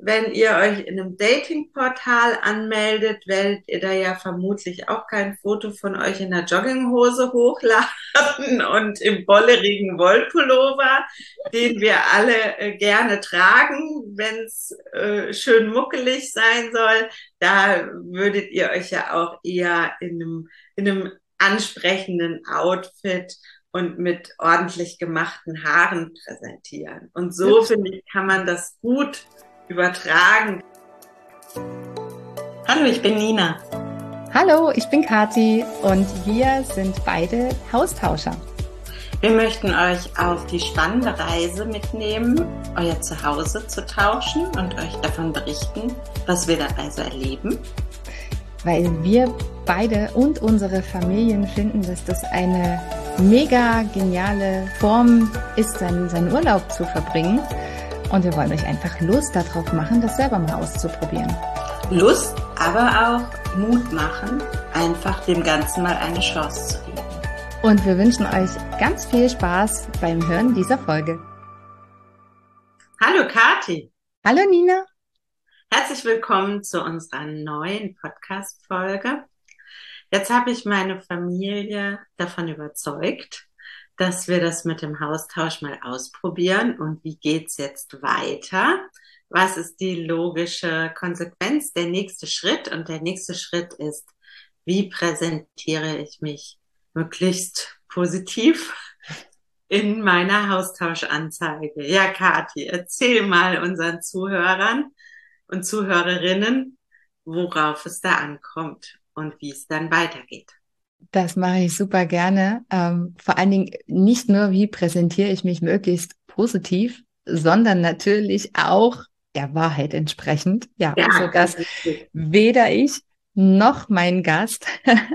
wenn ihr euch in einem Datingportal anmeldet, werdet ihr da ja vermutlich auch kein Foto von euch in der Jogginghose hochladen und im bollerigen Wollpullover, den wir alle gerne tragen, wenn es schön muckelig sein soll. Da würdet ihr euch ja auch eher in einem ansprechenden Outfit und mit ordentlich gemachten Haaren präsentieren. Und so, Hübsch. finde ich, kann man das gut übertragen. Hallo, ich bin Nina. Hallo, ich bin Kathi und wir sind beide Haustauscher. Wir möchten euch auf die spannende Reise mitnehmen, euer Zuhause zu tauschen und euch davon berichten, was wir dabei so erleben. Weil wir beide und unsere Familien finden, dass das eine mega geniale Form ist, seinen Urlaub zu verbringen. Und wir wollen euch einfach Lust darauf machen, das selber mal auszuprobieren. Lust, aber auch Mut machen, einfach dem Ganzen mal eine Chance zu geben. Und wir wünschen euch ganz viel Spaß beim Hören dieser Folge. Hallo Kathi. Hallo Nina. Herzlich willkommen zu unserer neuen Podcast-Folge. Jetzt habe ich meine Familie davon überzeugt, dass wir das mit dem Haustausch mal ausprobieren. Und wie geht's jetzt weiter? Was ist die logische Konsequenz, der nächste Schritt? Und der nächste Schritt ist, wie präsentiere ich mich möglichst positiv in meiner Haustauschanzeige? Ja, Kathi, erzähl mal unseren Zuhörern und Zuhörerinnen, worauf es da ankommt und wie es dann weitergeht. Das mache ich super gerne. Vor allen Dingen nicht nur, wie präsentiere ich mich möglichst positiv, sondern natürlich auch der Wahrheit entsprechend. Ja, Ja, sodass weder ich noch mein Gast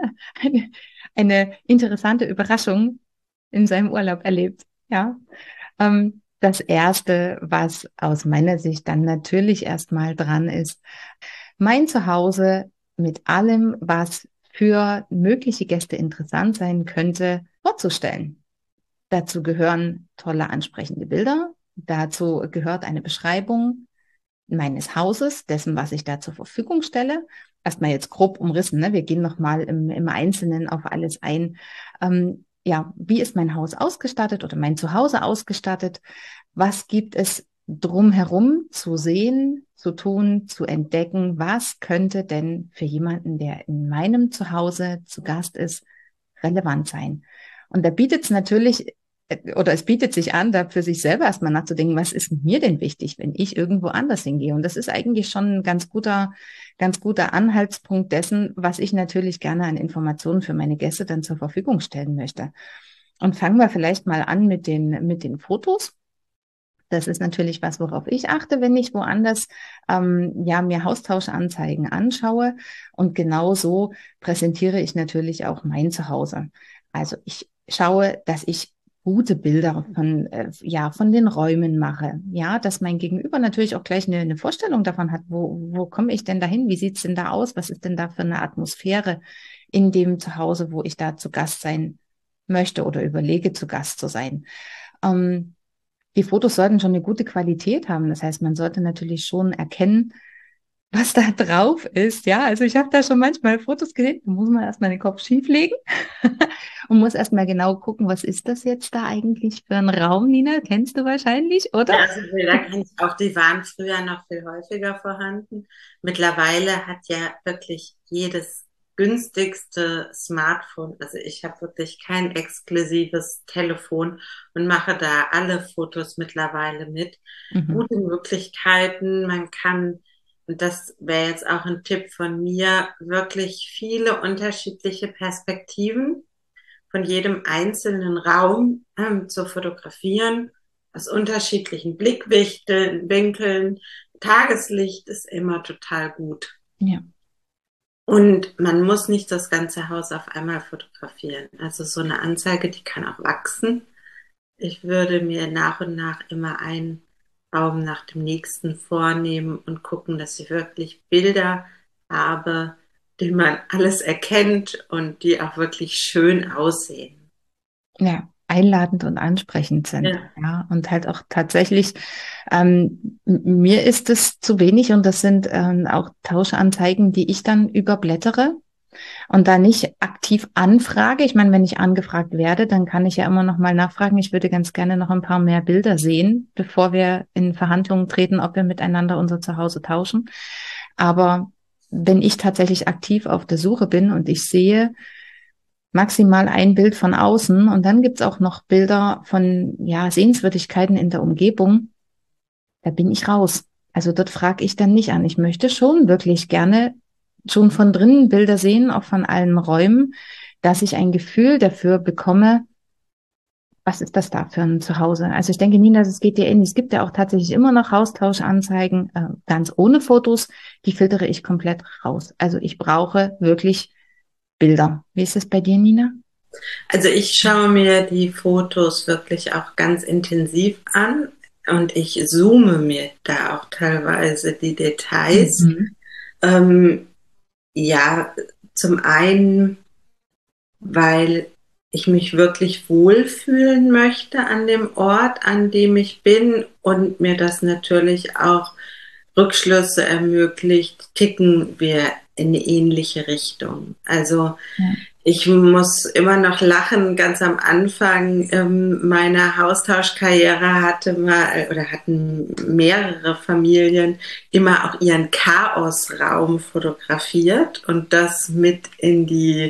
eine interessante Überraschung in seinem Urlaub erlebt. Ja. Das Erste, was aus meiner Sicht dann natürlich erstmal dran ist, mein Zuhause mit allem, was für mögliche Gäste interessant sein könnte, vorzustellen. Dazu gehören tolle, ansprechende Bilder. Dazu gehört eine Beschreibung meines Hauses, dessen, was ich da zur Verfügung stelle. Erstmal jetzt grob umrissen, ne? Wir gehen nochmal im Einzelnen auf alles ein. Ja, wie ist mein Haus ausgestattet oder mein Zuhause ausgestattet? Was gibt es drumherum zu sehen, zu tun, zu entdecken? Was könnte denn für jemanden, der in meinem Zuhause zu Gast ist, relevant sein? Und da bietet es natürlich, oder es bietet sich an, da für sich selber erstmal nachzudenken, was ist mir denn wichtig, wenn ich irgendwo anders hingehe? Und das ist eigentlich schon ein ganz guter Anhaltspunkt dessen, was ich natürlich gerne an Informationen für meine Gäste dann zur Verfügung stellen möchte. Und fangen wir vielleicht mal an mit den Fotos. Das ist natürlich was, worauf ich achte, wenn ich woanders mir Haustauschanzeigen anschaue. Und genau so präsentiere ich natürlich auch mein Zuhause. Also ich schaue, dass ich gute Bilder von den Räumen mache. Ja, dass mein Gegenüber natürlich auch gleich eine Vorstellung davon hat, wo komme ich denn dahin? Wie sieht's denn da aus? Was ist denn da für eine Atmosphäre in dem Zuhause, wo ich da zu Gast sein möchte oder überlege, zu Gast zu sein? Die Fotos sollten schon eine gute Qualität haben. Das heißt, man sollte natürlich schon erkennen, was da drauf ist. Ja, also ich habe da schon manchmal Fotos gesehen, da muss man erstmal den Kopf schief legen und muss erstmal genau gucken, was ist das jetzt da eigentlich für ein Raum, Nina? Kennst du wahrscheinlich, oder? Ja, also Bilder kenne ich auch, die waren früher noch viel häufiger vorhanden. Mittlerweile hat ja wirklich jedes günstigste Smartphone, also ich habe wirklich kein exklusives Telefon und mache da alle Fotos mittlerweile mit. Mhm. Gute Möglichkeiten, man kann, und das wäre jetzt auch ein Tipp von mir, wirklich viele unterschiedliche Perspektiven von jedem einzelnen Raum zu fotografieren, aus unterschiedlichen Blickwinkeln. Tageslicht ist immer total gut. Ja. Und man muss nicht das ganze Haus auf einmal fotografieren. Also so eine Anzeige, die kann auch wachsen. Ich würde mir nach und nach immer einen Raum nach dem nächsten vornehmen und gucken, dass ich wirklich Bilder habe, die man alles erkennt und die auch wirklich schön aussehen. Ja, einladend und ansprechend sind. Ja. Ja, und halt auch tatsächlich, mir ist es zu wenig und das sind auch Tauschanzeigen, die ich dann überblättere und da nicht aktiv anfrage. Ich meine, wenn ich angefragt werde, dann kann ich ja immer noch mal nachfragen. Ich würde ganz gerne noch ein paar mehr Bilder sehen, bevor wir in Verhandlungen treten, ob wir miteinander unser Zuhause tauschen. Aber wenn ich tatsächlich aktiv auf der Suche bin und ich sehe maximal ein Bild von außen und dann gibt's auch noch Bilder von ja, Sehenswürdigkeiten in der Umgebung, da bin ich raus. Also dort frage ich dann nicht an. Ich möchte schon wirklich gerne schon von drinnen Bilder sehen, auch von allen Räumen, dass ich ein Gefühl dafür bekomme, was ist das da für ein Zuhause? Also ich denke, Nina, es geht dir ähnlich. Es gibt ja auch tatsächlich immer noch Austauschanzeigen, ganz ohne Fotos. Die filtere ich komplett raus. Also ich brauche wirklich Bilder. Wie ist es bei dir, Nina? Also ich schaue mir die Fotos wirklich auch ganz intensiv an und ich zoome mir da auch teilweise die Details. Mhm. Ähm, ja, zum einen, weil ich mich wirklich wohlfühlen möchte an dem Ort, an dem ich bin und mir das natürlich auch Rückschlüsse ermöglicht, ticken wir in eine ähnliche Richtung. Also Ja. ich muss immer noch lachen. Ganz am Anfang meiner Haustauschkarriere hatten mehrere Familien immer auch ihren Chaosraum fotografiert und das mit in die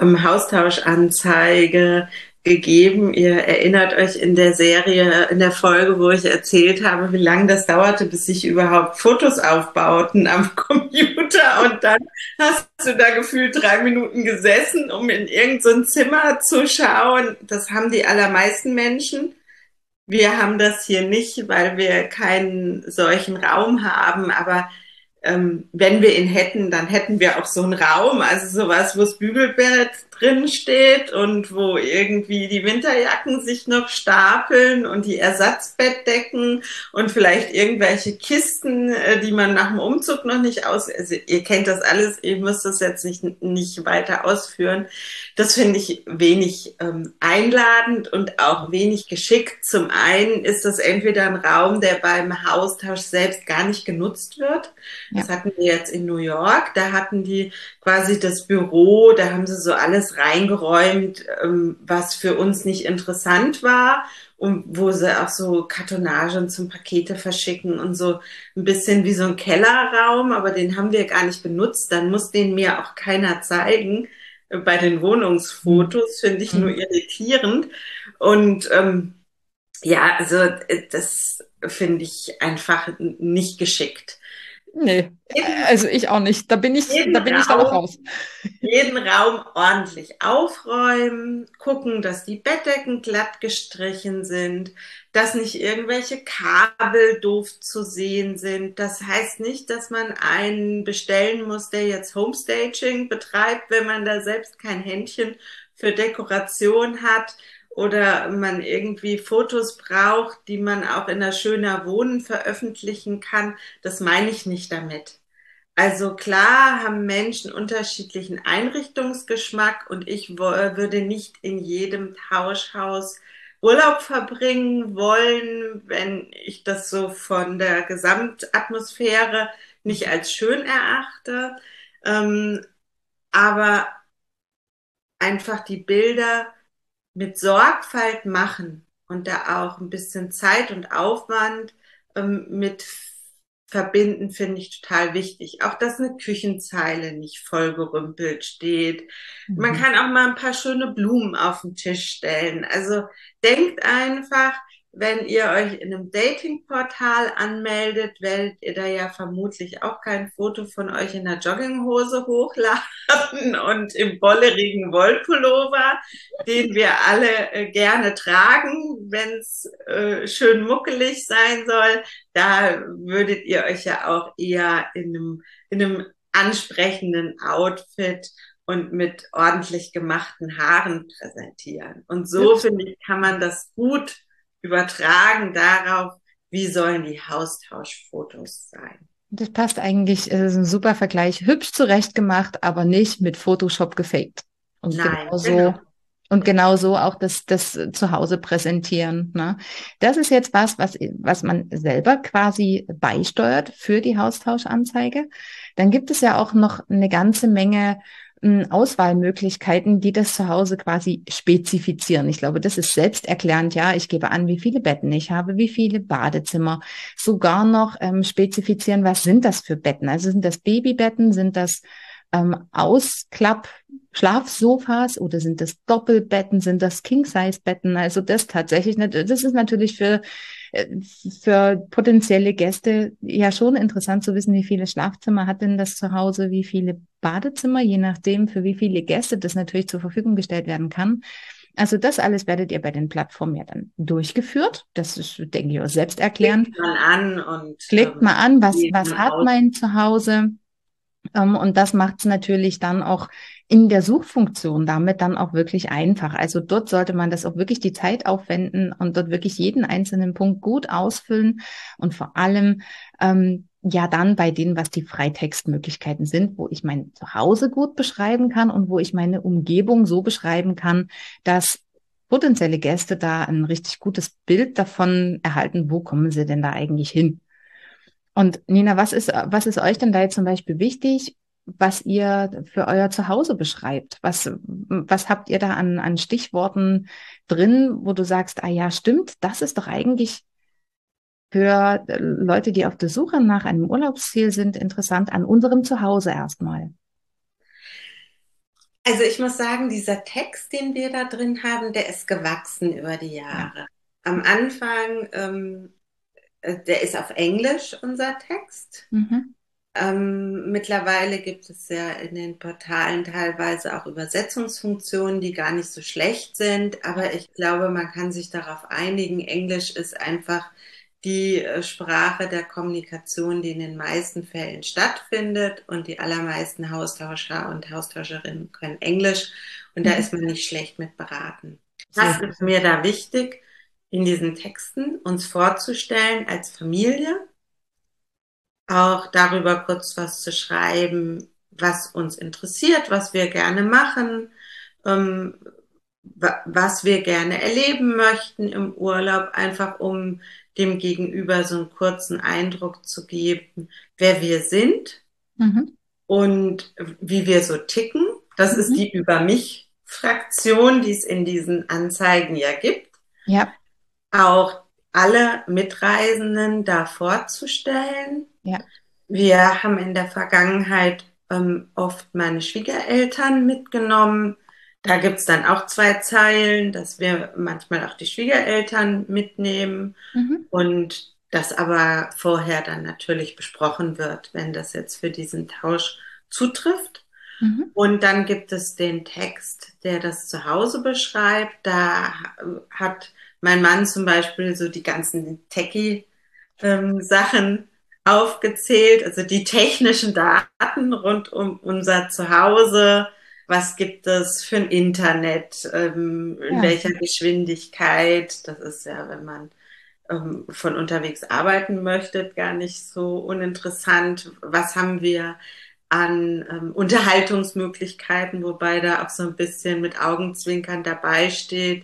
Haustauschanzeige gegeben. Ihr erinnert euch in der Serie, in der Folge, wo ich erzählt habe, wie lange das dauerte, bis sich überhaupt Fotos aufbauten am Computer und dann hast du da gefühlt 3 Minuten gesessen, um in irgendein so Zimmer zu schauen. Das haben die allermeisten Menschen. Wir haben das hier nicht, weil wir keinen solchen Raum haben. Aber wenn wir ihn hätten, dann hätten wir auch so einen Raum, also sowas, wo das Bügelbrett drin steht und wo irgendwie die Winterjacken sich noch stapeln und die Ersatzbettdecken und vielleicht irgendwelche Kisten, die man nach dem Umzug noch nicht also ihr kennt das alles, ihr müsst das jetzt nicht weiter ausführen. Das finde ich wenig einladend und auch wenig geschickt. Zum einen ist das entweder ein Raum, der beim Haustausch selbst gar nicht genutzt wird. Das Ja. hatten wir jetzt in New York. Da hatten die quasi das Büro, da haben sie so alles reingeräumt, was für uns nicht interessant war und wo sie auch so Kartonagen zum Pakete verschicken und so ein bisschen wie so ein Kellerraum, aber den haben wir gar nicht benutzt. Dann muss den mir auch keiner zeigen. Bei den Mhm. Wohnungsfotos finde ich nur irritierend. Und ja, also das finde ich einfach nicht geschickt. Nee, Jeden, also ich auch nicht. jeden Da bin ich dann auch Raum raus. jeden Raum ordentlich aufräumen, gucken, dass die Bettdecken glatt gestrichen sind, dass nicht irgendwelche Kabel doof zu sehen sind. Das heißt nicht, dass man einen bestellen muss, der jetzt Homestaging betreibt, wenn man da selbst kein Händchen für Dekoration hat oder man irgendwie Fotos braucht, die man auch in der Schöner Wohnen veröffentlichen kann. Das meine ich nicht damit. Also klar haben Menschen unterschiedlichen Einrichtungsgeschmack und ich würde nicht in jedem Tauschhaus Urlaub verbringen wollen, wenn ich das so von der Gesamtatmosphäre nicht als schön erachte. Ähm, aber einfach die Bilder mit Sorgfalt machen und da auch ein bisschen Zeit und Aufwand mit verbinden, finde ich total wichtig. Auch, dass eine Küchenzeile nicht vollgerümpelt steht. Man Mhm. kann auch mal ein paar schöne Blumen auf den Tisch stellen. Also denkt einfach, wenn ihr euch in einem Datingportal anmeldet, werdet ihr da ja vermutlich auch kein Foto von euch in der Jogginghose hochladen und im bollerigen Wollpullover, den wir alle gerne tragen, wenn es schön muckelig sein soll. Da würdet ihr euch ja auch eher in einem ansprechenden Outfit und mit ordentlich gemachten Haaren präsentieren. Und so, Hübsch. finde ich, kann man das gut übertragen darauf, wie sollen die Haustauschfotos sein. Das passt eigentlich, ist ein super Vergleich. Hübsch zurechtgemacht, aber nicht mit Photoshop gefaked. Und Nein, genauso genau. Und genau so auch das Zuhause präsentieren. Ne? Das ist jetzt was man selber quasi beisteuert für die Haustauschanzeige. Dann gibt es ja auch noch eine ganze Menge Auswahlmöglichkeiten, die das Zuhause quasi spezifizieren. Ich glaube, das ist selbsterklärend. Ja, ich gebe an, wie viele Betten ich habe, wie viele Badezimmer. Sogar noch spezifizieren, was sind das für Betten? Also sind das Babybetten? Sind das Ausklapp-Schlafsofas oder sind das Doppelbetten, sind das King-Size-Betten? Also das tatsächlich, das ist natürlich für potenzielle Gäste ja schon interessant zu wissen, wie viele Schlafzimmer hat denn das zu Hause, wie viele Badezimmer, je nachdem, für wie viele Gäste das natürlich zur Verfügung gestellt werden kann. Also das alles werdet ihr bei den Plattformen ja dann durchgeführt. Das ist, denke ich, auch selbsterklärend. Klickt man an und Klickt mal an, wählt was man hat aus. mein Zuhause? Und das macht es natürlich dann auch in der Suchfunktion damit dann auch wirklich einfach. Also dort sollte man das auch wirklich die Zeit aufwenden und dort wirklich jeden einzelnen Punkt gut ausfüllen und vor allem ja dann bei denen, was die Freitextmöglichkeiten sind, wo ich mein Zuhause gut beschreiben kann und wo ich meine Umgebung so beschreiben kann, dass potenzielle Gäste da ein richtig gutes Bild davon erhalten, wo kommen sie denn da eigentlich hin. Und Nina, was ist euch denn da jetzt zum Beispiel wichtig, was ihr für euer Zuhause beschreibt? Was habt ihr da an Stichworten drin, wo du sagst, ah ja, stimmt, das ist doch eigentlich für Leute, die auf der Suche nach einem Urlaubsziel sind, interessant an unserem Zuhause erstmal. Also ich muss sagen, dieser Text, den wir da drin haben, der ist gewachsen über die Ja. Jahre. Am Anfang, der ist auf Englisch, unser Text. Mhm. Mittlerweile gibt es ja in den Portalen teilweise auch Übersetzungsfunktionen, die gar nicht so schlecht sind, aber ich glaube, man kann sich darauf einigen. Englisch ist einfach die Sprache der Kommunikation, die in den meisten Fällen stattfindet und die allermeisten Haustauscher und Haustauscherinnen können Englisch und da Mhm. ist man nicht schlecht mit beraten. Sehr Was gut. ist mir da wichtig, in diesen Texten uns vorzustellen als Familie? Auch darüber kurz was zu schreiben, was uns interessiert, was wir gerne machen, ähm, was wir gerne erleben möchten im Urlaub, einfach um dem Gegenüber so einen kurzen Eindruck zu geben, wer wir sind Mhm. und wie wir so ticken. Das ist Mhm. die Über mich-Fraktion, die es in diesen Anzeigen ja gibt. Ja, Auch alle Mitreisenden da vorzustellen. ja. Wir haben in der Vergangenheit oft meine Schwiegereltern mitgenommen. Da gibt's dann auch zwei Zeilen, dass wir manchmal auch die Schwiegereltern mitnehmen Mhm. und das aber vorher dann natürlich besprochen wird, wenn das jetzt für diesen Tausch zutrifft. Mhm. Und dann gibt es den Text, der das Zuhause beschreibt. Da hat mein Mann zum Beispiel so die ganzen Techie-Sachen aufgezählt, also die technischen Daten rund um unser Zuhause. Was gibt es für ein Internet? In Ja. welcher Geschwindigkeit? Das ist ja, wenn man von unterwegs arbeiten möchte, gar nicht so uninteressant. Was haben wir an Unterhaltungsmöglichkeiten, wobei da auch so ein bisschen mit Augenzwinkern dabei steht,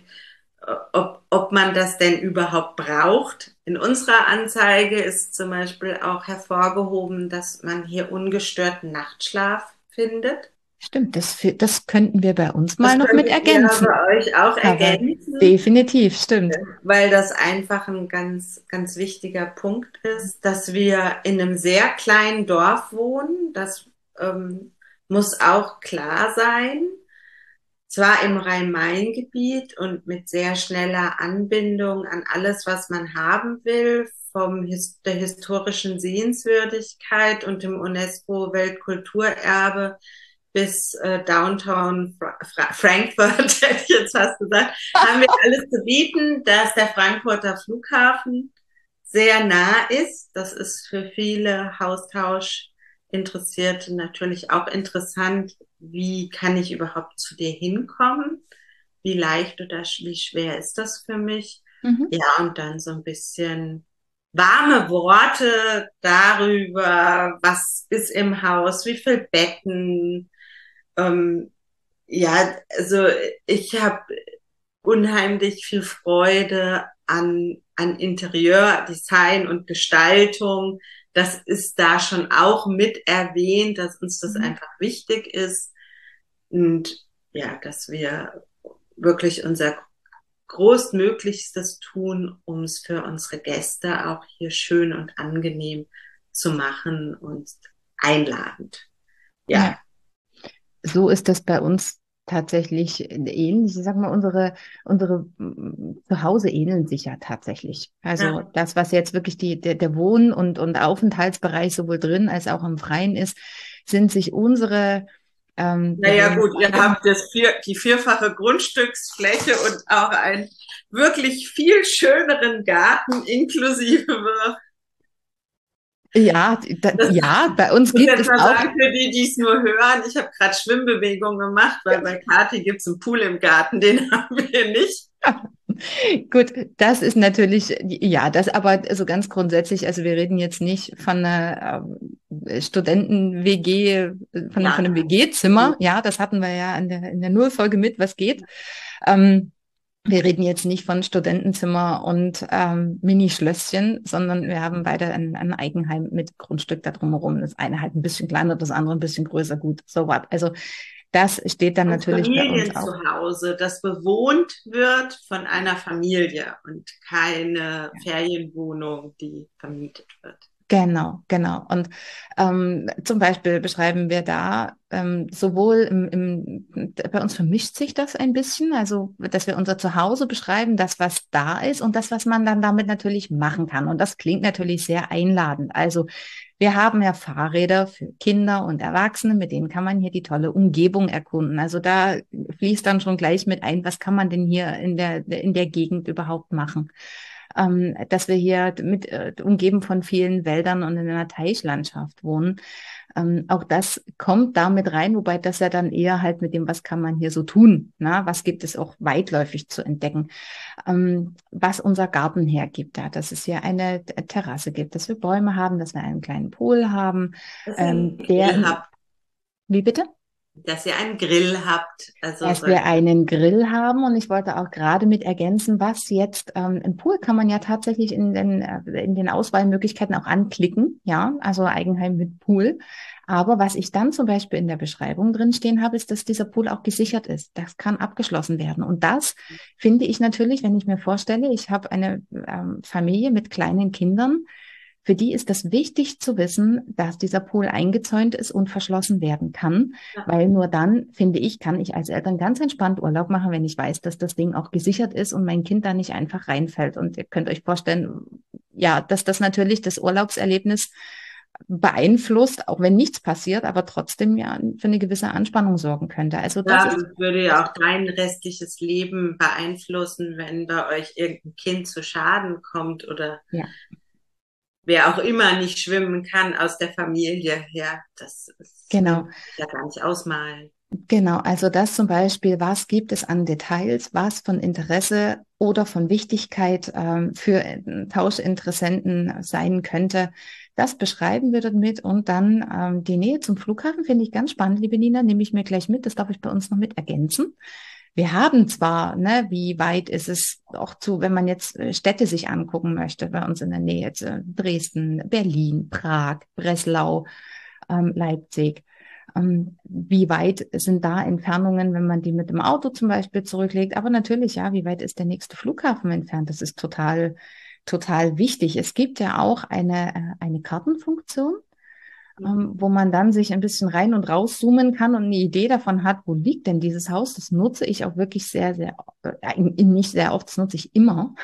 ob man das denn überhaupt braucht. In unserer Anzeige ist zum Beispiel auch hervorgehoben, dass man hier ungestörten Nachtschlaf findet. Stimmt, das könnten wir bei uns mal Das noch mit könntet ihr ergänzen. bei euch auch Aber ergänzen, definitiv, stimmt. weil das einfach ein ganz, ganz wichtiger Punkt ist, dass wir in einem sehr kleinen Dorf wohnen. Das muss auch klar sein. Zwar im Rhein-Main-Gebiet und mit sehr schneller Anbindung an alles, was man haben will, der historischen Sehenswürdigkeit und dem UNESCO-Weltkulturerbe bis Downtown Frankfurt, hätte ich jetzt fast gesagt, haben wir alles zu bieten, dass der Frankfurter Flughafen sehr nah ist. Das ist für viele Haustauschinteressierte natürlich auch interessant. Wie kann ich überhaupt zu dir hinkommen? Wie leicht oder wie schwer ist das für mich? Mhm. Ja, und dann so ein bisschen warme Worte darüber, was ist im Haus, wie viel Betten, ähm, Ja, also ich habe unheimlich viel Freude an Interieurdesign und Gestaltung. Das ist da schon auch mit erwähnt, dass uns das Mhm. einfach wichtig ist und ja, dass wir wirklich unser Großmöglichstes tun, um es für unsere Gäste auch hier schön und angenehm zu machen und einladend. Ja, Ja, so ist das bei uns tatsächlich ähnlich. Ich sag mal, unsere Zuhause ähneln sich ja tatsächlich. Also ja. das, was jetzt wirklich der Wohn- und Aufenthaltsbereich sowohl drin als auch im Freien ist, sind sich unsere, wir Naja, wohnen gut, ihr beide noch. habt die vierfache Grundstücksfläche und auch einen wirklich viel schöneren Garten inklusive. Ja, Das ja, bei uns muss gibt jetzt es mal auch. sagen, für die, die es nur hören, ich habe gerade Schwimmbewegungen gemacht, weil bei Kathi gibt es einen Pool im Garten, den haben wir nicht. Gut, das ist natürlich, ja, das aber so ganz grundsätzlich, also wir reden jetzt nicht von einer Studenten-WG, von einem Ja, WG-Zimmer, ja, das hatten wir ja in der Nullfolge mit, was geht. Ähm, Wir reden jetzt nicht von Studentenzimmer und Mini-Schlösschen, sondern wir haben beide ein Eigenheim mit Grundstück da drumherum. Das eine halt ein bisschen kleiner, das andere ein bisschen größer, gut, so was. Also das steht dann ein natürlich bei uns auch. Familienzuhause, das bewohnt wird von einer Familie und keine Ferienwohnung, die vermietet wird. Genau, genau. Und zum Beispiel beschreiben wir da sowohl bei uns vermischt sich das ein bisschen, also dass wir unser Zuhause beschreiben, das, was da ist und das, was man dann damit natürlich machen kann. Und das klingt natürlich sehr einladend. Also wir haben ja Fahrräder für Kinder und Erwachsene, mit denen kann man hier die tolle Umgebung erkunden. Also da fließt dann schon gleich mit ein, was kann man denn hier in der Gegend überhaupt machen, dass wir hier mit umgeben von vielen Wäldern und in einer Teichlandschaft wohnen. Auch das kommt da mit rein, wobei das ja dann eher halt mit dem, was kann man hier so tun, na? Was gibt es auch weitläufig zu entdecken, was unser Garten hergibt, ja, dass es hier eine Terrasse gibt, dass wir Bäume haben, dass wir einen kleinen Pool haben, Dass ihr einen Grill der, habt, wie bitte? dass ihr einen Grill habt, also Dass so, wir einen Grill haben und ich wollte auch gerade mit ergänzen, was jetzt im Pool kann man ja tatsächlich in den Auswahlmöglichkeiten auch anklicken, ja, also Eigenheim mit Pool. Aber was ich dann zum Beispiel in der Beschreibung drin stehen habe, ist, dass dieser Pool auch gesichert ist. Das kann abgeschlossen werden. Und das finde ich natürlich, wenn ich mir vorstelle, ich habe eine Familie mit kleinen Kindern, für die ist das wichtig zu wissen, dass dieser Pool eingezäunt ist und verschlossen werden kann, weil nur dann, finde ich, kann ich als Eltern ganz entspannt Urlaub machen, wenn ich weiß, dass das Ding auch gesichert ist und mein Kind da nicht einfach reinfällt. Und ihr könnt euch vorstellen, ja, dass das natürlich das Urlaubserlebnis beeinflusst, auch wenn nichts passiert, aber trotzdem ja für eine gewisse Anspannung sorgen könnte. Also das ja, ist das würde ja auch dein restliches Leben beeinflussen, wenn bei euch irgendein Kind zu Schaden kommt oder ja. wer auch immer nicht schwimmen kann aus der Familie her. Das kann man Genau. sich ja gar nicht ausmalen. Genau, also das zum Beispiel, was gibt es an Details, was von Interesse oder von Wichtigkeit für Tauschinteressenten sein könnte, das beschreiben wir dort mit und dann die Nähe zum Flughafen finde ich ganz spannend, liebe Nina, nehme ich mir gleich mit, das darf ich bei uns noch mit ergänzen. Wir haben zwar, ne, wie weit ist es auch zu, wenn man jetzt Städte sich angucken möchte, bei uns in der Nähe, jetzt Dresden, Berlin, Prag, Breslau, Leipzig. Wie weit sind da Entfernungen, wenn man die mit dem Auto zum Beispiel zurücklegt? Aber natürlich, ja, wie weit ist der nächste Flughafen entfernt? Das ist total wichtig. Es gibt ja auch eine Kartenfunktion, wo man dann sich ein bisschen rein und rauszoomen kann und eine Idee davon hat, wo liegt denn dieses Haus? Das nutze ich auch wirklich nicht sehr oft, das nutze ich immer.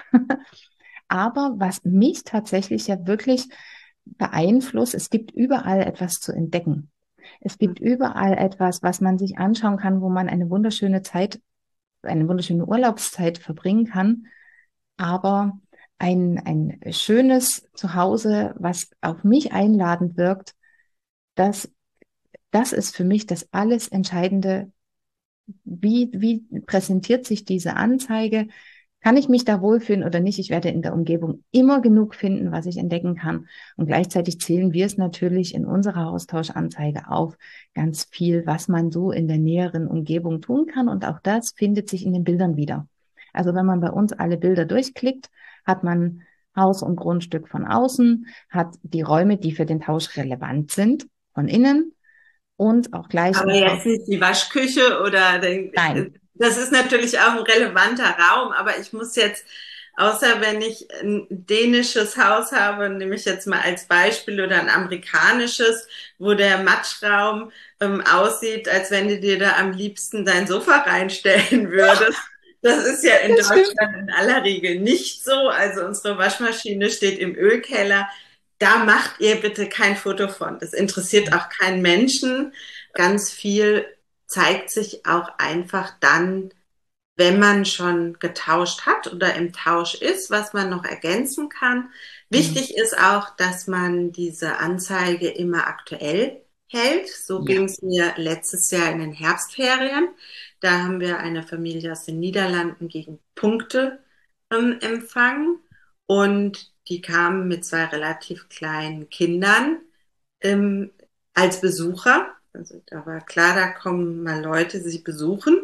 Aber was mich tatsächlich ja wirklich beeinflusst, es gibt überall etwas zu entdecken. Es gibt überall etwas, was man sich anschauen kann, wo man eine wunderschöne Zeit, eine wunderschöne Urlaubszeit verbringen kann. Aber ein schönes Zuhause, was auf mich einladend wirkt, das, das ist für mich das alles Entscheidende. Wie präsentiert sich diese Anzeige? Kann ich mich da wohlfühlen oder nicht? Ich werde in der Umgebung immer genug finden, was ich entdecken kann. Und gleichzeitig zählen wir es natürlich in unserer Austauschanzeige auf ganz viel, was man so in der näheren Umgebung tun kann. Und auch das findet sich in den Bildern wieder. Also wenn man bei uns alle Bilder durchklickt, hat man Haus und Grundstück von außen, hat die Räume, die für den Tausch relevant sind, von innen und auch gleich Aber im Tausch. jetzt nicht die Waschküche oder Nein. das ist natürlich auch ein relevanter Raum, aber ich muss jetzt, außer wenn ich ein dänisches Haus habe, nehme ich jetzt mal als Beispiel oder ein amerikanisches, wo der Matschraum aussieht, als wenn du dir da am liebsten dein Sofa reinstellen würdest. Das ist ja in Das stimmt. Deutschland in aller Regel nicht so. Also unsere Waschmaschine steht im Ölkeller. Da macht ihr bitte kein Foto von. Das interessiert auch keinen Menschen. Ganz viel zeigt sich auch einfach dann, wenn man schon getauscht hat oder im Tausch ist, was man noch ergänzen kann. Mhm. Wichtig ist auch, dass man diese Anzeige immer aktuell hält. So ging Ja. es mir letztes Jahr in den Herbstferien. Da haben wir eine Familie aus den Niederlanden gegen Punkte empfangen und die kamen mit zwei relativ kleinen Kindern ähm, als Besucher. Also da war klar, da kommen mal Leute, sie besuchen.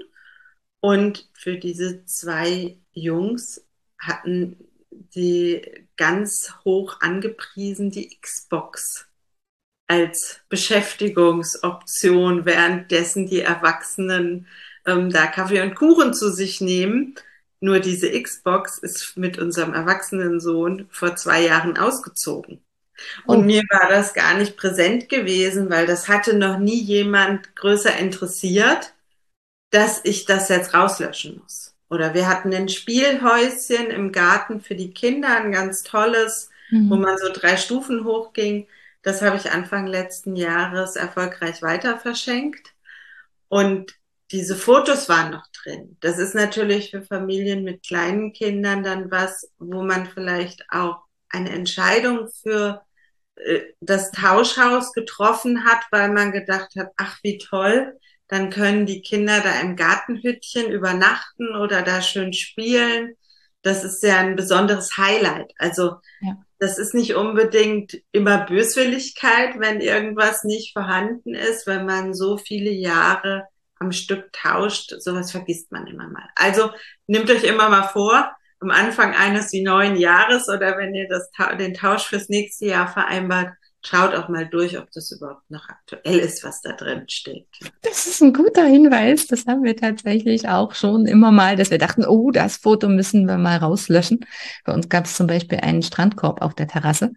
Und für diese zwei Jungs hatten sie ganz hoch angepriesen die Xbox als Beschäftigungsoption, währenddessen die Erwachsenen da Kaffee und Kuchen zu sich nehmen. Nur diese Xbox ist mit unserem erwachsenen Sohn vor 2 Jahren ausgezogen. Und Oh, mir war das gar nicht präsent gewesen, weil das hatte noch nie jemand größer interessiert, dass ich das jetzt rauslöschen muss. Oder wir hatten ein Spielhäuschen im Garten für die Kinder, ein ganz tolles, wo mhm. man so 3 Stufen hochging. Das habe ich Anfang letzten Jahres erfolgreich weiter verschenkt. Und diese Fotos waren noch drin. Das ist natürlich für Familien mit kleinen Kindern dann was, wo man vielleicht auch eine Entscheidung für das Tauschhaus getroffen hat, weil man gedacht hat, ach wie toll, dann können die Kinder da im Gartenhüttchen übernachten oder da schön spielen. Das ist ja ein besonderes Highlight. Also Ja. das ist nicht unbedingt immer Böswilligkeit, wenn irgendwas nicht vorhanden ist, wenn man so viele Jahre am Stück tauscht. Sowas vergisst man immer mal. Also nehmt euch immer mal vor, am Anfang eines wie neuen Jahres oder wenn ihr den Tausch fürs nächste Jahr vereinbart, schaut auch mal durch, ob das überhaupt noch aktuell ist, was da drin steht. Das ist ein guter Hinweis. Das haben wir tatsächlich auch schon immer mal, dass wir dachten, oh, das Foto müssen wir mal rauslöschen. Bei uns gab es zum Beispiel einen Strandkorb auf der Terrasse.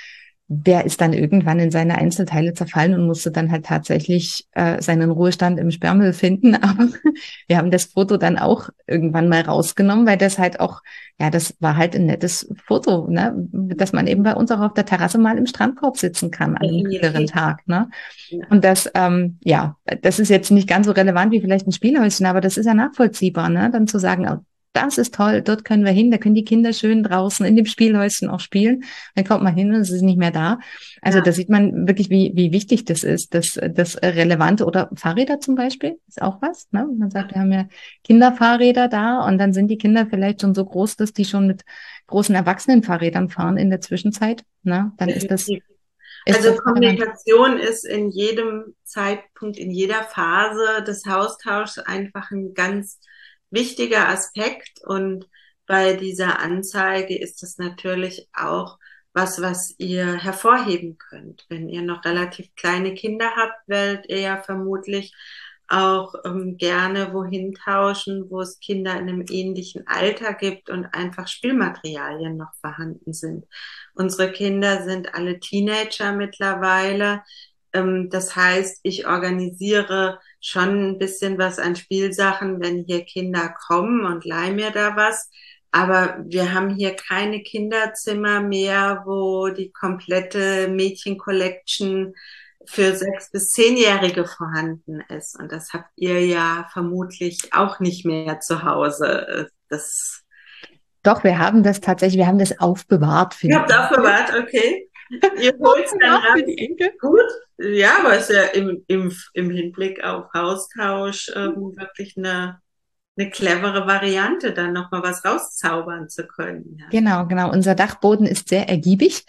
Der ist dann irgendwann in seine Einzelteile zerfallen und musste dann halt tatsächlich seinen Ruhestand im Sperrmüll finden. Aber wir haben das Foto dann auch irgendwann mal rausgenommen, weil das halt auch, ja, das war halt ein nettes Foto, ne? Dass man eben bei uns auch auf der Terrasse mal im Strandkorb sitzen kann an einem kühleren Definitiv. Tag. Ne? Ja. Und das, ja, das ist jetzt nicht ganz so relevant wie vielleicht ein Spielhäuschen, aber das ist ja nachvollziehbar, ne? Dann zu sagen, oh, das ist toll, dort können wir hin, da können die Kinder schön draußen in dem Spielhäuschen auch spielen. Dann kommt man hin und es ist nicht mehr da. Also da Ja. sieht man wirklich, wie wichtig das ist, das Relevante. Oder Fahrräder zum Beispiel ist auch was. Ne? Man sagt, wir haben ja Kinderfahrräder da und dann sind die Kinder vielleicht schon so groß, dass die schon mit großen Erwachsenenfahrrädern fahren in der Zwischenzeit. Ne? Dann Definitiv. ist Also das relevant. Kommunikation ist in jedem Zeitpunkt, in jeder Phase des Austauschs einfach ein ganz wichtiger Aspekt. Und bei dieser Anzeige ist es natürlich auch was, was ihr hervorheben könnt. Wenn ihr noch relativ kleine Kinder habt, werdet ihr ja vermutlich auch gerne wohin tauschen, wo es Kinder in einem ähnlichen Alter gibt und einfach Spielmaterialien noch vorhanden sind. Unsere Kinder sind alle Teenager mittlerweile. Das heißt, ich organisiere schon ein bisschen was an Spielsachen, wenn hier Kinder kommen und leih mir da was. Aber wir haben hier keine Kinderzimmer mehr, wo die komplette Mädchen-Collection für 6- bis 10-Jährige vorhanden ist. Und das habt ihr ja vermutlich auch nicht mehr zu Hause. Das Doch, wir haben das tatsächlich, wir haben das aufbewahrt für Ihr die habt Enkel. aufbewahrt, okay. Ihr holt es dann Aufbewahrt für die raus. Enkel. Gut. Ja, aber es ist ja im Hinblick auf Haustausch wirklich eine eine clevere Variante, dann nochmal was rauszaubern zu können. Ja. Genau, genau. Unser Dachboden ist sehr ergiebig.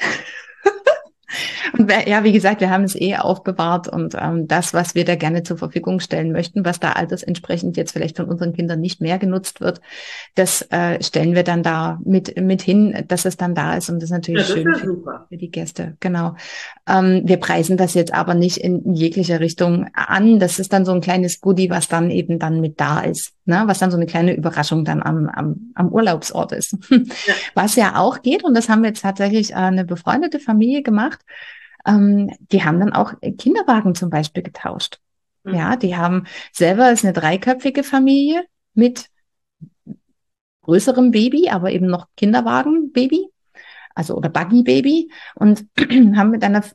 Und ja, wie gesagt, wir haben es aufbewahrt und das, was wir da gerne zur Verfügung stellen möchten, was da altersentsprechend jetzt vielleicht von unseren Kindern nicht mehr genutzt wird, das stellen wir dann da mit hin, dass es dann da ist und das ist Ja, natürlich das schön wäre super. für die Gäste. Genau. Wir preisen das jetzt aber nicht in jeglicher Richtung an. Das ist dann so ein kleines Goodie, was dann eben dann mit da ist, ne? Was dann so eine kleine Überraschung dann am Urlaubsort ist. Ja. Was ja auch geht, und das haben wir jetzt tatsächlich eine befreundete Familie gemacht, die haben dann auch Kinderwagen zum Beispiel getauscht. Ja, Mhm. die haben selber, ist eine dreiköpfige Familie mit größerem Baby, aber eben noch Kinderwagen-Baby, also oder Buggy-Baby und haben mit einer,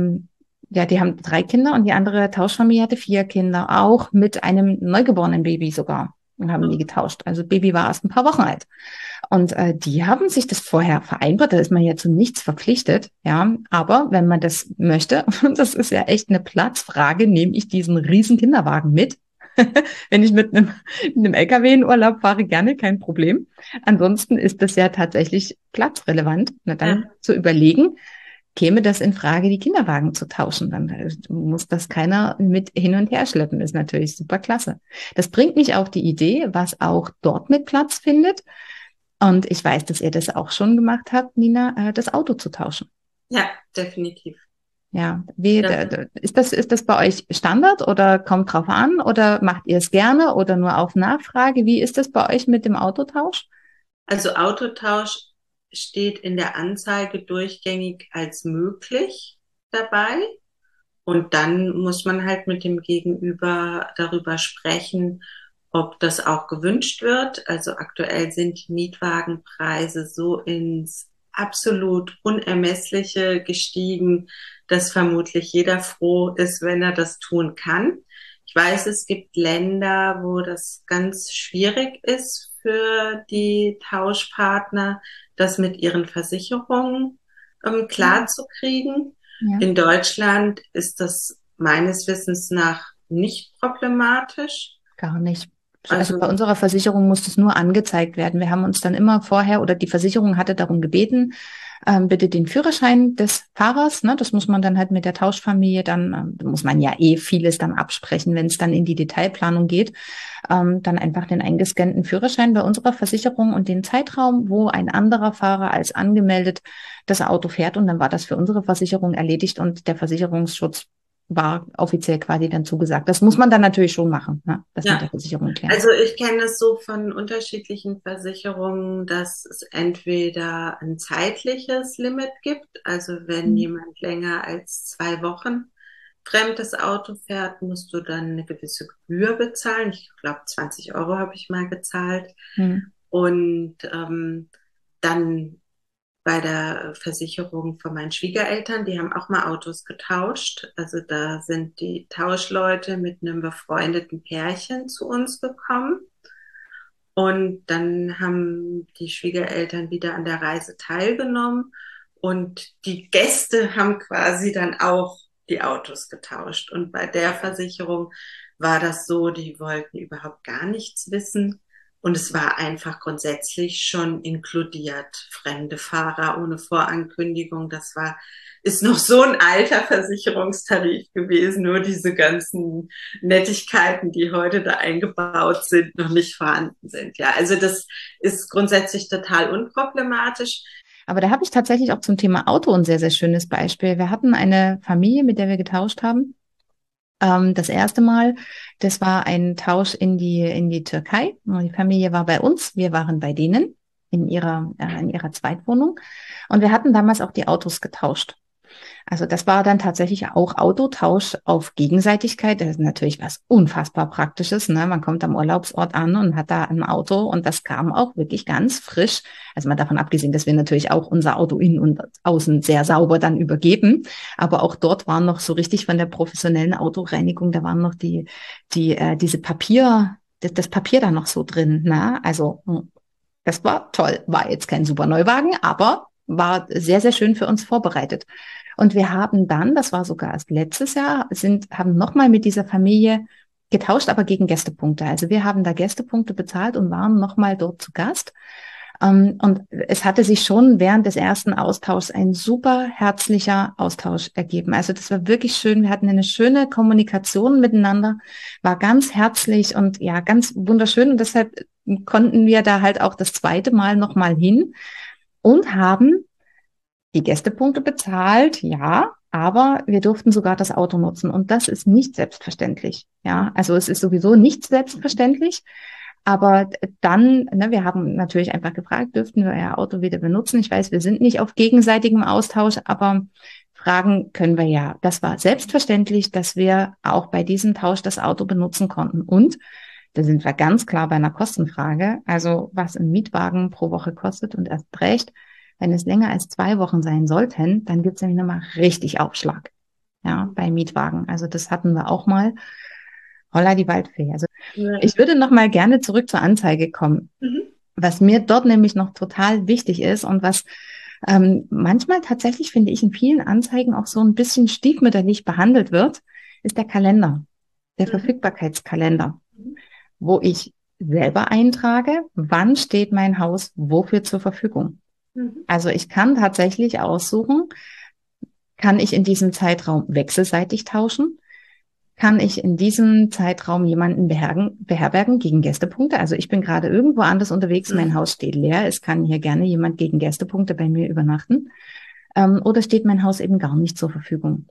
ja, die haben 3 Kinder und die andere Tauschfamilie hatte 4 Kinder, auch mit einem neugeborenen Baby sogar und haben die getauscht. Also Baby war erst ein paar Wochen alt. Und die haben sich das vorher vereinbart, da ist man ja zu nichts verpflichtet, ja. Aber wenn man das möchte, und das ist ja echt eine Platzfrage, nehme ich diesen riesen Kinderwagen mit. Wenn ich mit einem LKW in Urlaub fahre, gerne, kein Problem. Ansonsten ist das ja tatsächlich platzrelevant. Na dann Ja. zu überlegen, käme das in Frage, die Kinderwagen zu tauschen. Dann muss das keiner mit hin und her schleppen. Ist natürlich super klasse. Das bringt mich auf die Idee, was auch dort mit Platz findet. Und ich weiß, dass ihr das auch schon gemacht habt, Nina, das Auto zu tauschen. Ja, definitiv. Ja, Das, ist das bei euch Standard oder kommt drauf an oder macht ihr es gerne oder nur auf Nachfrage? Wie ist das bei euch mit dem Autotausch? also Autotausch steht in der Anzeige durchgängig als möglich dabei. Und dann muss man halt mit dem Gegenüber darüber sprechen, ob das auch gewünscht wird. Also aktuell sind die Mietwagenpreise so ins absolut Unermessliche gestiegen, dass vermutlich jeder froh ist, wenn er das tun kann. Ich weiß, es gibt Länder, wo das ganz schwierig ist für die Tauschpartner, das mit ihren Versicherungen Mhm. klarzukriegen. Ja, In Deutschland ist das meines Wissens nach nicht problematisch. gar nicht. Also bei Also, unserer Versicherung muss das nur angezeigt werden. Wir haben uns dann immer vorher oder die Versicherung hatte darum gebeten, bitte den Führerschein des Fahrers, ne, das muss man dann halt mit der Tauschfamilie dann, muss man ja vieles dann absprechen, wenn es dann in die Detailplanung geht, dann einfach den eingescannten Führerschein bei unserer Versicherung und den Zeitraum, wo ein anderer Fahrer als angemeldet das Auto fährt und dann war das für unsere Versicherung erledigt und der Versicherungsschutz war offiziell quasi dann zugesagt. Das muss man dann natürlich schon machen, ne, das mit ja. der Versicherung klären. Also ich kenne es so von unterschiedlichen Versicherungen, dass es entweder ein zeitliches Limit gibt, also wenn Mhm. jemand länger als 2 Wochen fremdes Auto fährt, musst du dann eine gewisse Gebühr bezahlen. Ich glaube, 20 Euro habe ich mal gezahlt. Mhm. Und dann bei der Versicherung von meinen Schwiegereltern, die haben auch mal Autos getauscht. Also da sind die Tauschleute mit einem befreundeten Pärchen zu uns gekommen. Und dann haben die Schwiegereltern wieder an der Reise teilgenommen. Und die Gäste haben quasi dann auch die Autos getauscht. Und bei der Versicherung war das so, die wollten überhaupt gar nichts wissen. Und es war einfach grundsätzlich schon inkludiert. Fremde Fahrer ohne Vorankündigung. Ist noch so ein alter Versicherungstarif gewesen. Nur diese ganzen Nettigkeiten, die heute da eingebaut sind, noch nicht vorhanden sind. Ja, also das ist grundsätzlich total unproblematisch. Aber da habe ich tatsächlich auch zum Thema Auto ein sehr, sehr schönes Beispiel. Wir hatten eine Familie, mit der wir getauscht haben. Das erste Mal, das war ein Tausch in die Türkei. Die Familie war bei uns, wir waren bei denen in ihrer Zweitwohnung. Und wir hatten damals auch die Autos getauscht. Also das war dann tatsächlich auch Autotausch auf Gegenseitigkeit. Das ist natürlich was unfassbar Praktisches. Ne? Man kommt am Urlaubsort an und hat da ein Auto und das kam auch wirklich ganz frisch. Also mal davon abgesehen, dass wir natürlich auch unser Auto innen und außen sehr sauber dann übergeben. Aber auch dort waren noch so richtig von der professionellen Autoreinigung, da waren noch diese das Papier da noch so drin. Ne? Also das war toll. War jetzt kein super Neuwagen, aber war sehr, sehr schön für uns vorbereitet. Und wir haben dann, das war sogar erst letztes Jahr, haben nochmal mit dieser Familie getauscht, aber gegen Gästepunkte. Also wir haben da Gästepunkte bezahlt und waren nochmal dort zu Gast. Und es hatte sich schon während des ersten Austauschs ein super herzlicher Austausch ergeben. Also das war wirklich schön. Wir hatten eine schöne Kommunikation miteinander, war ganz herzlich und ja, ganz wunderschön. Und deshalb konnten wir da halt auch das zweite Mal nochmal hin und haben die Gästepunkte bezahlt, ja, aber wir durften sogar das Auto nutzen. Und das ist nicht selbstverständlich. Ja, also es ist sowieso nicht selbstverständlich. Aber dann, ne, wir haben natürlich einfach gefragt, dürften wir euer Auto wieder benutzen? Ich weiß, wir sind nicht auf gegenseitigem Austausch, aber fragen können wir ja. Das war selbstverständlich, dass wir auch bei diesem Tausch das Auto benutzen konnten. Und da sind wir ganz klar bei einer Kostenfrage. Also was ein Mietwagen pro Woche kostet und erst recht, wenn es länger als 2 Wochen sein sollten, dann gibt es nämlich nochmal richtig Aufschlag. Ja, bei Mietwagen. Also das hatten wir auch mal. Holla die Waldfee. Also Ja. ich würde noch mal gerne zurück zur Anzeige kommen. Mhm. Was mir dort nämlich noch total wichtig ist und was manchmal tatsächlich, finde ich, in vielen Anzeigen auch so ein bisschen stiefmütterlich behandelt wird, ist der Kalender, der Mhm. Verfügbarkeitskalender, wo ich selber eintrage, wann steht mein Haus wofür zur Verfügung. Mhm. Also ich kann tatsächlich aussuchen, kann ich in diesem Zeitraum wechselseitig tauschen? Kann ich in diesem Zeitraum jemanden beherbergen gegen Gästepunkte? Also ich bin gerade irgendwo anders unterwegs, mein Mhm. Haus steht leer, es kann hier gerne jemand gegen Gästepunkte bei mir übernachten. Oder steht mein Haus eben gar nicht zur Verfügung?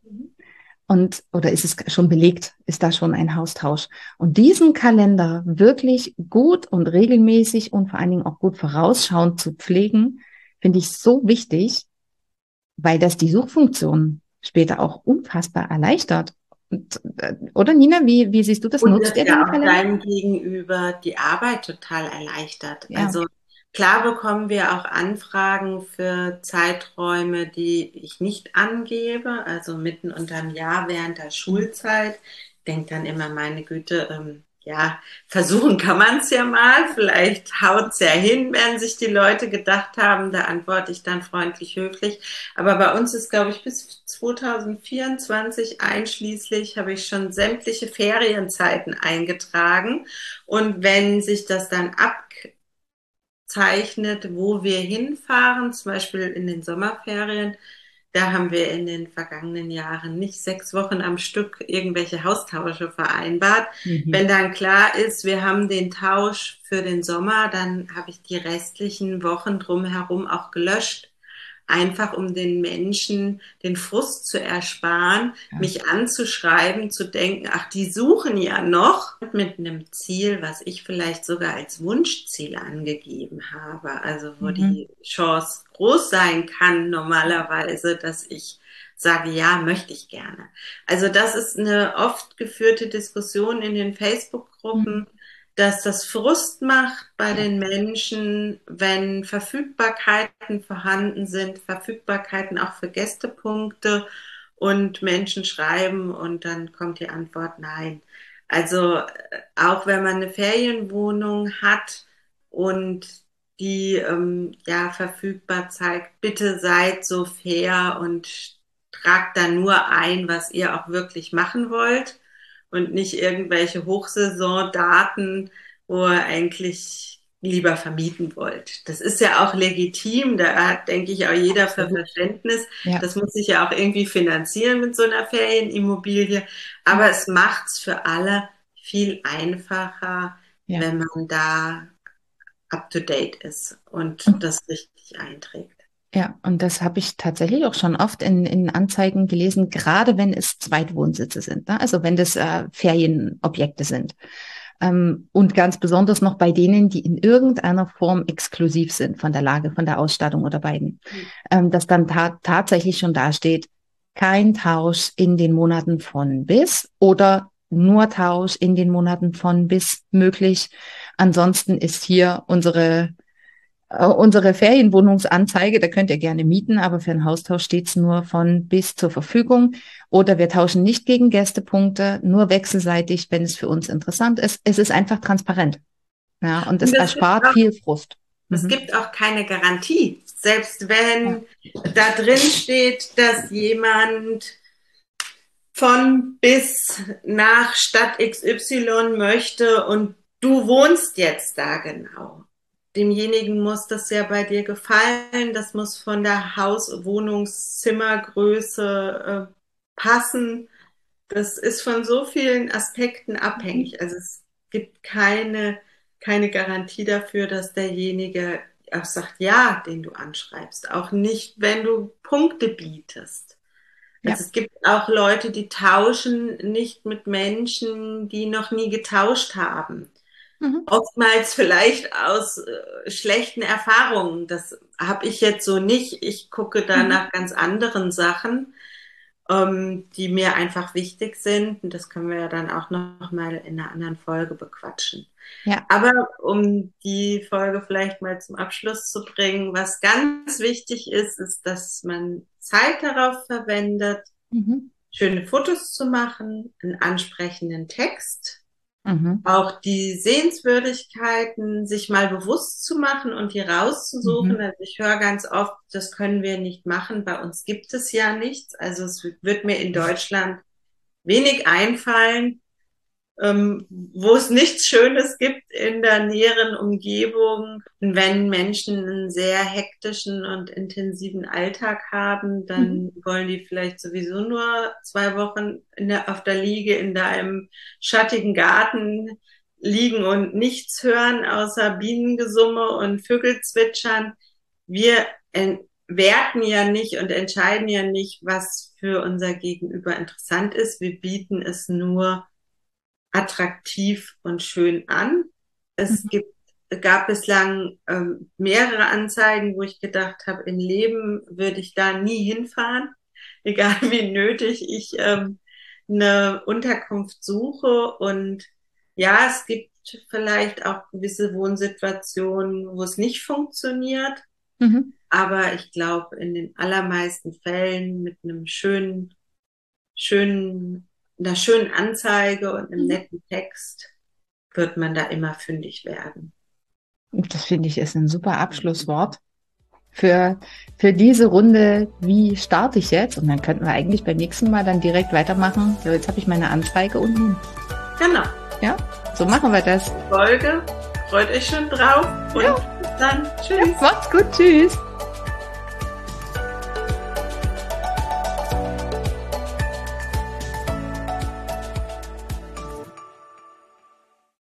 Oder ist es schon belegt? Ist da schon ein Haustausch? Und diesen Kalender wirklich gut und regelmäßig und vor allen Dingen auch gut vorausschauend zu pflegen, finde ich so wichtig, weil das die Suchfunktion später auch unfassbar erleichtert. Und, oder Nina, wie siehst du das? Und Nutzt das ihr den ja auch Kalender? deinem Gegenüber die Arbeit total erleichtert. Ja. Also klar bekommen wir auch Anfragen für Zeiträume, die ich nicht angebe, also mitten unterm Jahr während der Schulzeit. Ich denke dann immer, meine Güte, ja, versuchen kann man es ja mal. Vielleicht haut es ja hin, werden sich die Leute gedacht haben. Da antworte ich dann freundlich höflich. Aber bei uns ist, glaube ich, bis 2024 einschließlich habe ich schon sämtliche Ferienzeiten eingetragen. Und wenn sich das dann abzeichnet, wo wir hinfahren, zum Beispiel in den Sommerferien, da haben wir in den vergangenen Jahren nicht 6 Wochen am Stück irgendwelche Haustausche vereinbart. Mhm. Wenn dann klar ist, wir haben den Tausch für den Sommer, dann habe ich die restlichen Wochen drumherum auch gelöscht. Einfach um den Menschen den Frust zu ersparen, Ja. mich anzuschreiben, zu denken, ach, die suchen ja noch mit einem Ziel, was ich vielleicht sogar als Wunschziel angegeben habe. Also wo Mhm. die Chance groß sein kann normalerweise, dass ich sage, ja, möchte ich gerne. Also das ist eine oft geführte Diskussion in den Mhm. Facebook-Gruppen, dass das Frust macht bei Ja. den Menschen, wenn Verfügbarkeiten vorhanden sind, Verfügbarkeiten auch für Gästepunkte und Menschen schreiben und dann kommt die Antwort nein. Also auch wenn man eine Ferienwohnung hat und die ja verfügbar zeigt, bitte seid so fair und tragt da nur ein, was ihr auch wirklich machen wollt und nicht irgendwelche Hochsaisondaten, wo ihr eigentlich lieber vermieten wollt. Das ist ja auch legitim, da hat, denke ich, auch jeder für Absolut. Verständnis. Ja. Das muss sich ja auch irgendwie finanzieren mit so einer Ferienimmobilie. Aber es macht es für alle viel einfacher, Ja. wenn man da up to date ist und Und das richtig einträgt. ja, und das habe ich tatsächlich auch schon oft in Anzeigen gelesen, gerade wenn es Zweitwohnsitze sind, ne? Also wenn das Ferienobjekte sind. Und ganz besonders noch bei denen, die in irgendeiner Form exklusiv sind von der Lage, von der Ausstattung oder beiden. Dass dann tatsächlich schon dasteht, kein Tausch in den Monaten von bis oder nur Tausch in den Monaten von bis möglich. Ansonsten ist hier unsere Ferienwohnungsanzeige, da könnt ihr gerne mieten, aber für einen Haustausch steht es nur von bis zur Verfügung. Oder wir tauschen nicht gegen Gästepunkte, nur wechselseitig, wenn es für uns interessant ist. Es ist einfach transparent. Ja, und es Und erspart viel Frust. es Mhm. gibt auch keine Garantie. Selbst Ja. wenn da drin steht, dass jemand von bis nach Stadt XY möchte und du wohnst jetzt da genau. Demjenigen muss das ja bei dir gefallen, das muss von der Wohnungszimmergröße passen. Das ist von so vielen Aspekten Mhm. abhängig. Also es gibt keine Garantie dafür, dass derjenige auch sagt, ja, den du anschreibst. Auch nicht, wenn du Punkte bietest. Ja. Also es gibt auch Leute, die tauschen nicht mit Menschen, die noch nie getauscht haben. Mhm. Oftmals vielleicht aus schlechten Erfahrungen. Das habe ich jetzt so nicht. Ich gucke da Mhm. nach ganz anderen Sachen, die mir einfach wichtig sind. Und das können wir ja dann auch noch mal in einer anderen Folge bequatschen. Ja. Aber um die Folge vielleicht mal zum Abschluss zu bringen, was ganz wichtig ist, ist, dass man Zeit darauf verwendet, Mhm. schöne Fotos zu machen, einen ansprechenden Text, Mhm. auch die Sehenswürdigkeiten sich mal bewusst zu machen und die rauszusuchen. Mhm. Also ich höre ganz oft, das können wir nicht machen, bei uns gibt es ja nichts. Also es wird mir in Deutschland wenig einfallen, wo es nichts Schönes gibt in der näheren Umgebung. Und wenn Menschen einen sehr hektischen und intensiven Alltag haben, Mhm. dann wollen die vielleicht sowieso nur 2 Wochen auf der Liege in deinem schattigen Garten liegen und nichts hören außer Bienengesumme und Vögel zwitschern. Wir werten ja nicht und entscheiden ja nicht, was für unser Gegenüber interessant ist. Wir bieten es nur attraktiv und schön an. Es Mhm. gibt, gab bislang mehrere Anzeigen, wo ich gedacht habe, im Leben würde ich da nie hinfahren, egal wie nötig ich eine Unterkunft suche. Und ja, es gibt vielleicht auch gewisse Wohnsituationen, wo es nicht funktioniert. Mhm. Aber ich glaube, in den allermeisten Fällen mit einem schönen, einer schönen Anzeige und einem Mhm. netten Text wird man da immer fündig werden. Das finde ich ist ein super Abschlusswort für, für diese Runde. Wie starte ich jetzt? Und dann könnten wir eigentlich beim nächsten Mal dann direkt weitermachen. So, jetzt habe ich meine Anzeige und nun. Genau. Ja, so machen wir das. Folge. Freut euch schon drauf und Ja, bis dann. ja, Tschüss. macht's gut. Tschüss.